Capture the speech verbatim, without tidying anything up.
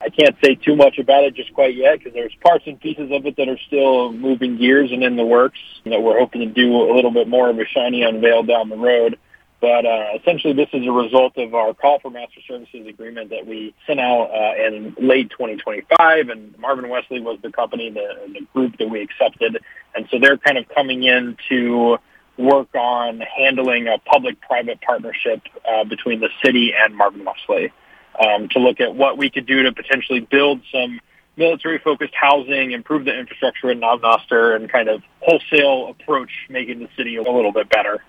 I can't say too much about it just quite yet because there's parts and pieces of it that are still moving gears and in the works. You know, we're hoping to do a little bit more of a shiny unveil down the road. But uh, essentially, this is a result of our call for master services agreement that we sent out uh, in late twenty twenty-five, and Marvin Wesley was the company, the, the group that we accepted. And so they're kind of coming in to work on handling a public-private partnership uh, between the city and Marvin Wesley um, to look at what we could do to potentially build some military-focused housing, improve the infrastructure in Nav Noster, and kind of wholesale approach making the city a little bit better.